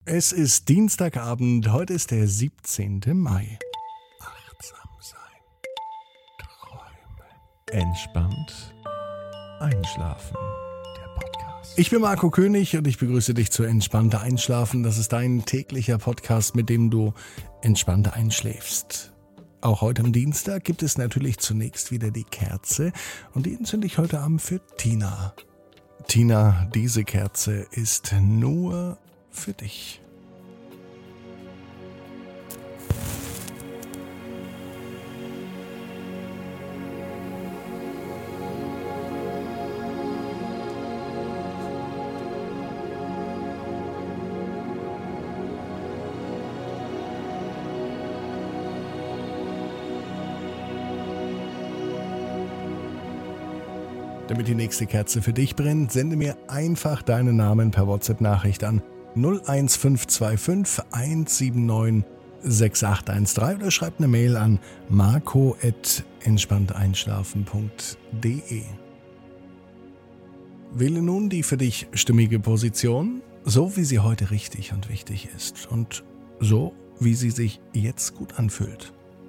Es ist Dienstagabend, heute ist der 17. Mai. Achtsam sein, träumen, entspannt einschlafen. Der Podcast. Ich bin Marco König und ich begrüße dich zu Entspannter Einschlafen. Das ist dein täglicher Podcast, mit dem du entspannter einschläfst. Auch heute am Dienstag gibt es natürlich zunächst wieder die Kerze und die entzünde ich heute Abend für Tina. Tina, diese Kerze ist nur für dich. Damit die nächste Kerze für dich brennt, sende mir einfach deinen Namen per WhatsApp-Nachricht an 01525 179 6813 oder schreib eine Mail an marco@entspannteinschlafen.de. Wähle nun die für dich stimmige Position, so wie sie heute richtig und wichtig ist und so, wie sie sich jetzt gut anfühlt.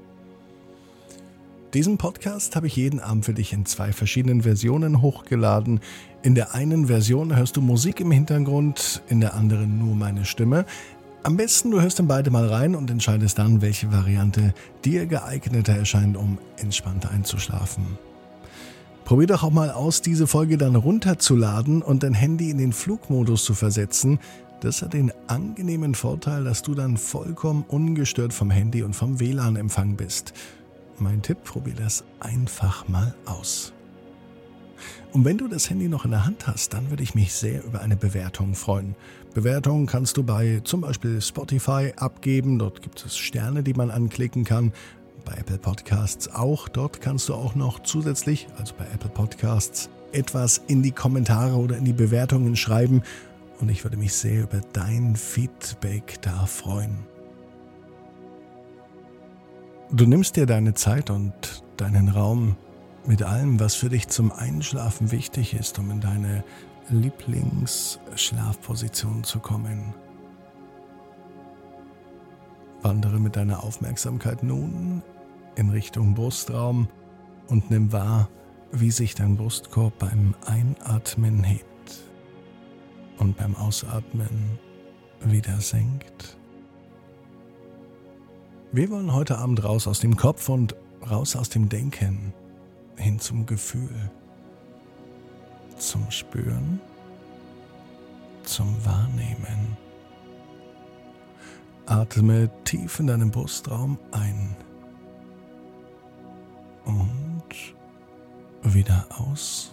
Diesen Podcast habe ich jeden Abend für dich in 2 verschiedenen Versionen hochgeladen. In der einen Version hörst du Musik im Hintergrund, in der anderen nur meine Stimme. Am besten du hörst in beide mal rein und entscheidest dann, welche Variante dir geeigneter erscheint, um entspannter einzuschlafen. Probier doch auch mal aus, diese Folge dann runterzuladen und dein Handy in den Flugmodus zu versetzen. Das hat den angenehmen Vorteil, dass du dann vollkommen ungestört vom Handy und vom WLAN-Empfang bist. Mein Tipp, probier das einfach mal aus. Und wenn du das Handy noch in der Hand hast, dann würde ich mich sehr über eine Bewertung freuen. Bewertungen kannst du bei zum Beispiel Spotify abgeben. Dort gibt es Sterne, die man anklicken kann. Bei Apple Podcasts auch. Dort kannst du auch noch zusätzlich, also bei Apple Podcasts, etwas in die Kommentare oder in die Bewertungen schreiben. Und ich würde mich sehr über dein Feedback da freuen. Du nimmst dir deine Zeit und deinen Raum mit allem, was für dich zum Einschlafen wichtig ist, um in deine Lieblingsschlafposition zu kommen. Wandere mit deiner Aufmerksamkeit nun in Richtung Brustraum und nimm wahr, wie sich dein Brustkorb beim Einatmen hebt und beim Ausatmen wieder senkt. Wir wollen heute Abend raus aus dem Kopf und raus aus dem Denken, hin zum Gefühl, zum Spüren, zum Wahrnehmen. Atme tief in deinem Brustraum ein und wieder aus.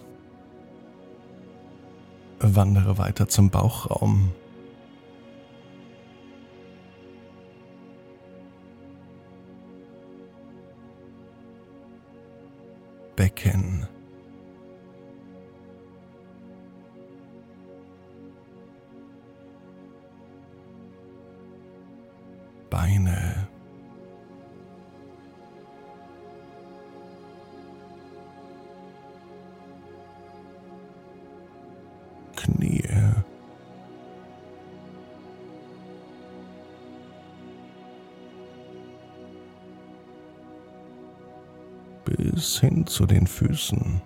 Wandere weiter zum Bauchraum. Becken. Beine. Knie. Bis hin zu den Füßen.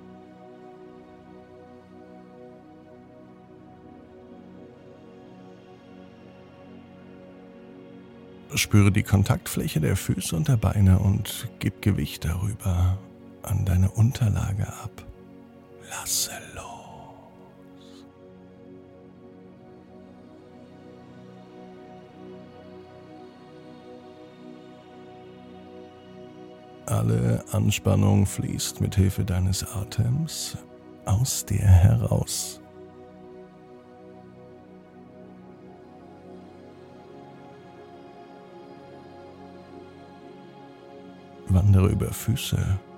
Spüre die Kontaktfläche der Füße und der Beine und gib Gewicht darüber an deine Unterlage ab. Lasse los. Alle Anspannung fließt mit Hilfe deines Atems aus dir heraus. Wandere über Füße.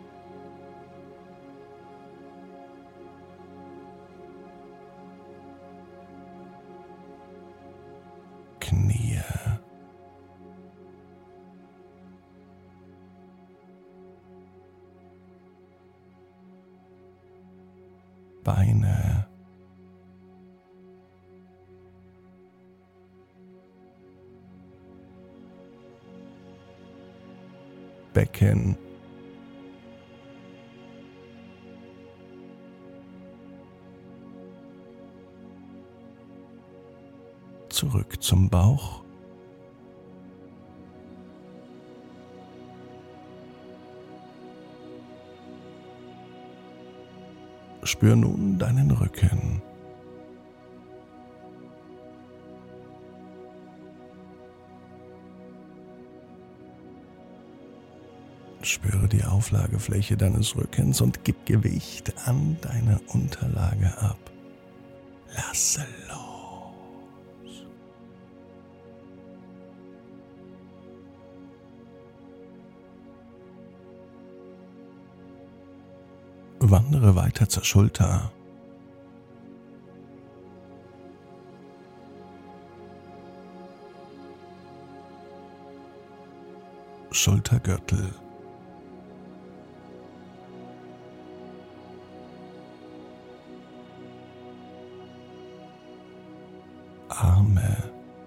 Knie. Beine. Becken. Zurück zum Bauch. Spür nun deinen Rücken. Spüre die Auflagefläche deines Rückens und gib Gewicht an deine Unterlage ab. Lasse los. Wandere weiter zur Schulter. Schultergürtel. Arme.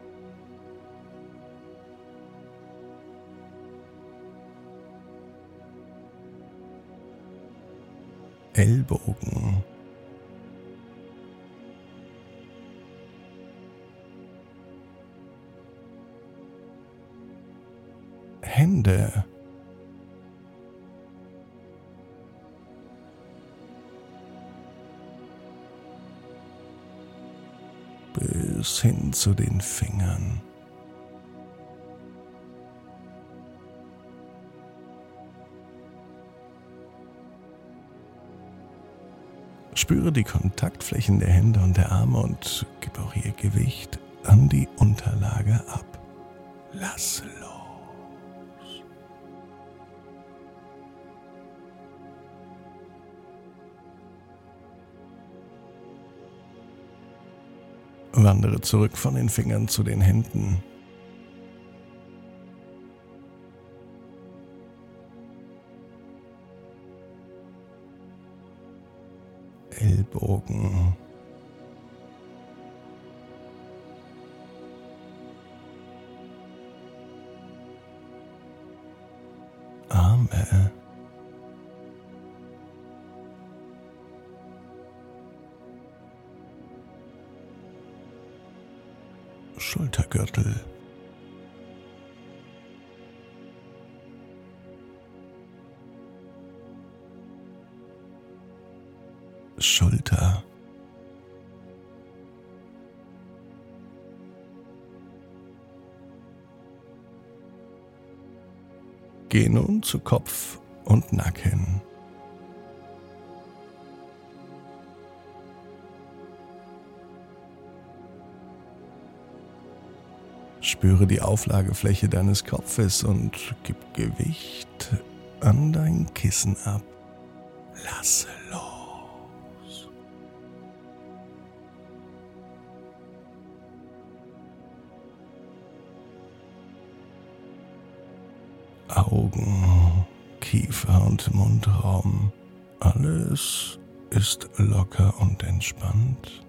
Ellbogen. Hände. Bis hin zu den Fingern. Spüre die Kontaktflächen der Hände und der Arme und gib auch ihr Gewicht an die Unterlage ab. Lass los. Wandere zurück von den Fingern zu den Händen. Ellbogen. Arme. Schultergürtel. Schulter. Geh nun zu Kopf und Nacken. Spüre die Auflagefläche deines Kopfes und gib Gewicht an dein Kissen ab. Lasse los. Augen, Kiefer und Mundraum. Alles ist locker und entspannt.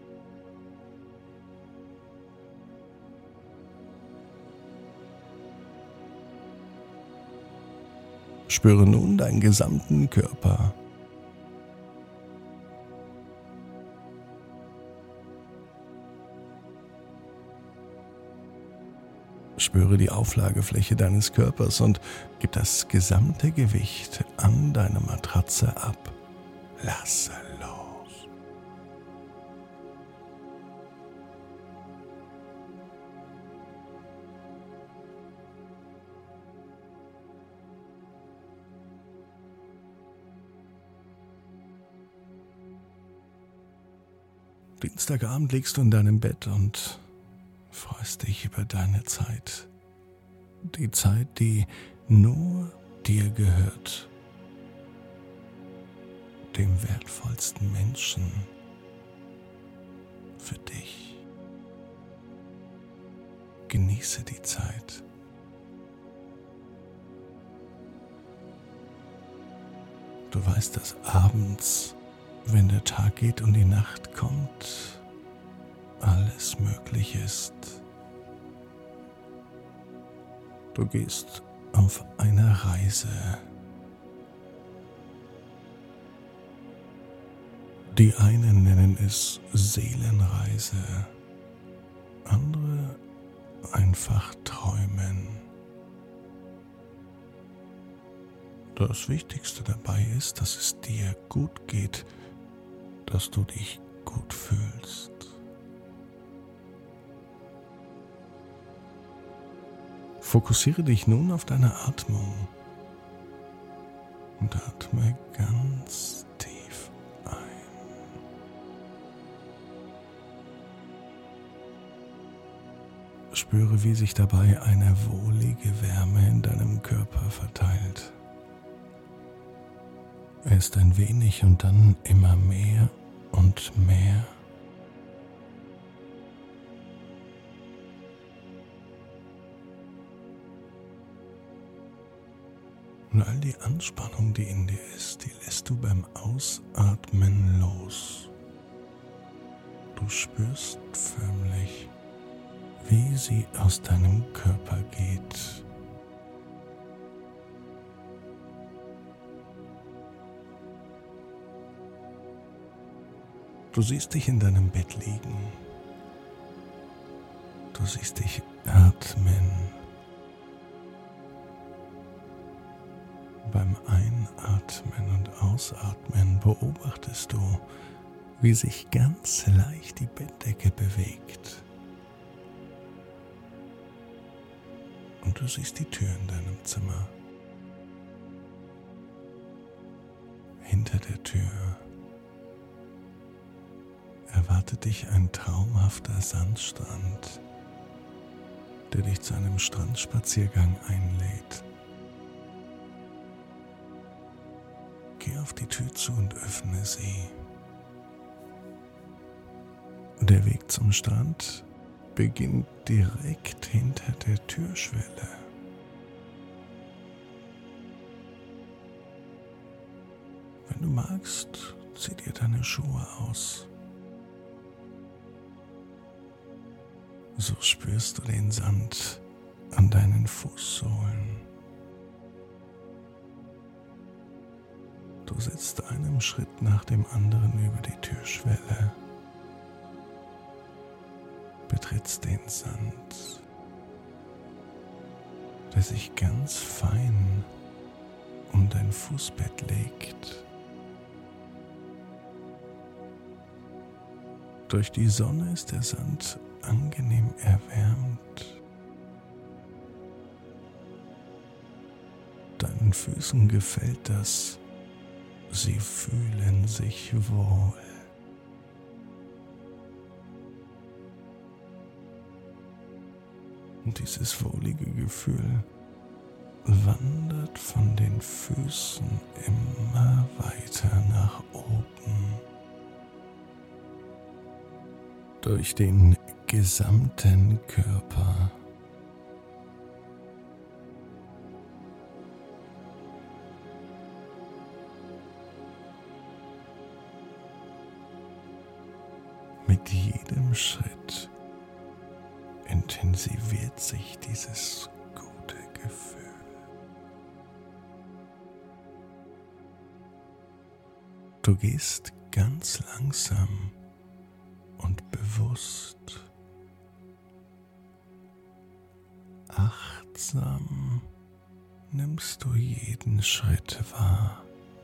Spüre nun deinen gesamten Körper. Spüre die Auflagefläche deines Körpers und gib das gesamte Gewicht an deine Matratze ab. Lasse los. Dienstagabend liegst du in deinem Bett und freust dich über deine Zeit. Die Zeit, die nur dir gehört. Dem wertvollsten Menschen für dich. Genieße die Zeit. Du weißt, dass abends, wenn der Tag geht und die Nacht kommt, alles möglich ist. Du gehst auf eine Reise. Die einen nennen es Seelenreise, andere einfach träumen. Das Wichtigste dabei ist, dass es dir gut geht, dass du dich gut fühlst. Fokussiere dich nun auf deine Atmung und atme ganz tief ein. Spüre, wie sich dabei eine wohlige Wärme in deinem Körper verteilt. Erst ein wenig und dann immer mehr und mehr. Und all die Anspannung, die in dir ist, die lässt du beim Ausatmen los. Du spürst förmlich, wie sie aus deinem Körper geht. Du siehst dich in deinem Bett liegen. Du siehst dich atmen. Beim Einatmen und Ausatmen beobachtest du, wie sich ganz leicht die Bettdecke bewegt. Und du siehst die Tür in deinem Zimmer. Hinter der Tür erwartet dich ein traumhafter Sandstrand, der dich zu einem Strandspaziergang einlädt. Geh auf die Tür zu und öffne sie. Der Weg zum Strand beginnt direkt hinter der Türschwelle. Wenn du magst, zieh dir deine Schuhe aus. So spürst du den Sand an deinen Fußsohlen. Du setzt einen Schritt nach dem anderen über die Türschwelle, betrittst den Sand, der sich ganz fein um dein Fußbett legt. Durch die Sonne ist der Sand angenehm erwärmt. Deinen Füßen gefällt das. Sie fühlen sich wohl. Und dieses wohlige Gefühl wandert von den Füßen immer weiter nach oben. Durch den gesamten Körper. Mit jedem Schritt intensiviert sich dieses gute Gefühl. Du gehst ganz langsam und bewusst, achtsam nimmst du jeden Schritt wahr.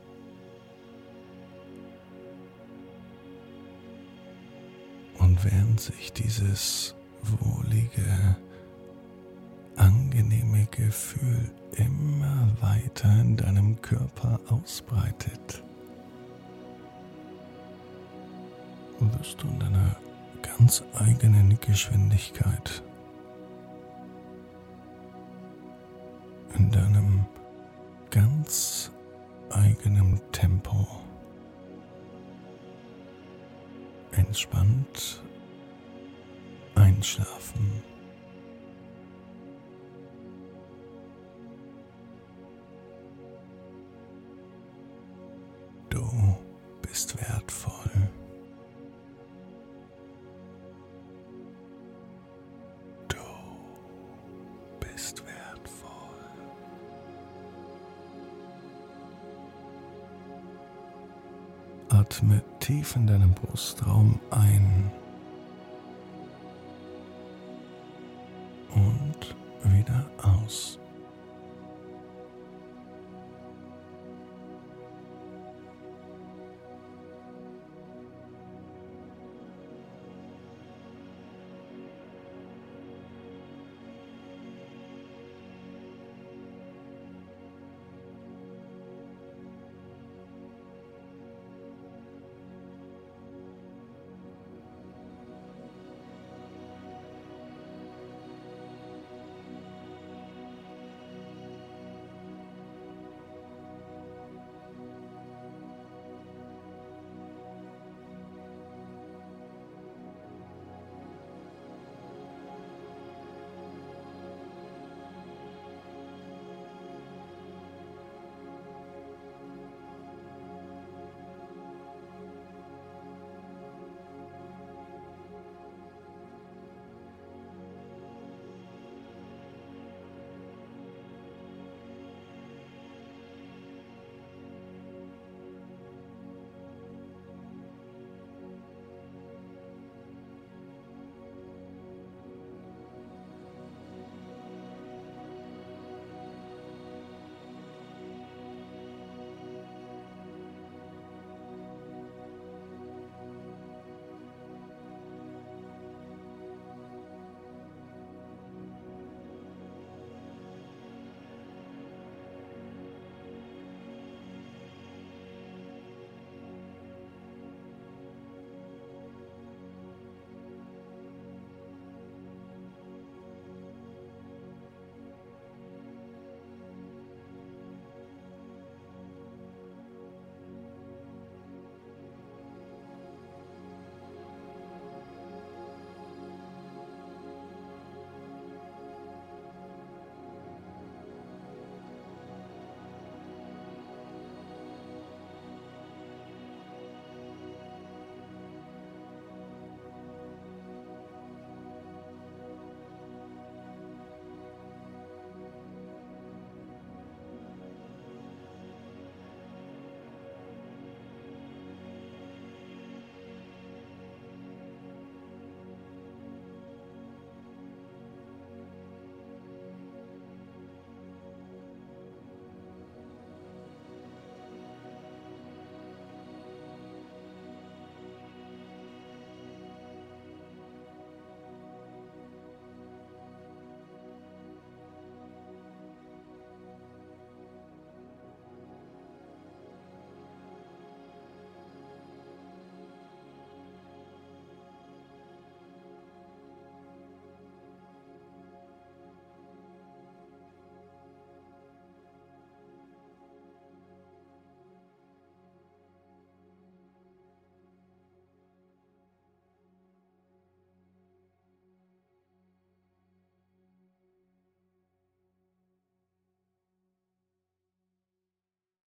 Und während sich dieses wohlige, angenehme Gefühl immer weiter in deinem Körper ausbreitet, wirst du in deiner ganz eigenen Geschwindigkeit, in deinem ganz eigenen Tempo entspannt einschlafen. Du bist wertvoll. Du bist wertvoll. Atme tief in deinen Brustraum ein und wieder aus.